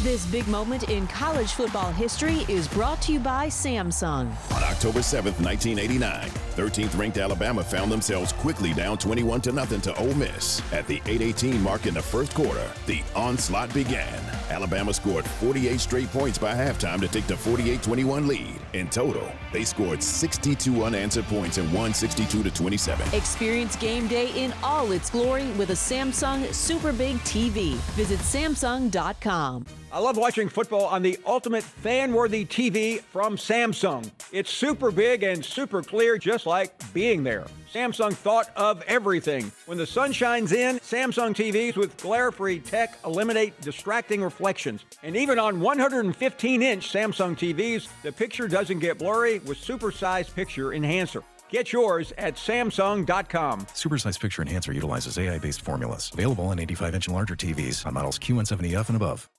This big moment in college football history is brought to you by Samsung. On October 7th, 1989, 13th-ranked Alabama found themselves quickly down 21-0 to Ole Miss. At the 8:18 mark in the first quarter, the onslaught began. Alabama scored 48 straight points by halftime to take the 48-21 lead. In total, they scored 62 unanswered points and won 62-27. Experience game day in all its glory with a Samsung Super Big TV. Visit Samsung.com. I love watching football on the ultimate fan-worthy TV from Samsung. It's super big and super clear, just like being there. Samsung thought of everything. When the sun shines in, Samsung TVs with glare-free tech eliminate distracting reflections. And even on 115-inch Samsung TVs, the picture doesn't get blurry with super-sized picture enhancer. Get yours at Samsung.com. Supersize Picture Enhancer utilizes AI-based formulas. Available on 85-inch and larger TVs on models Q170F and above.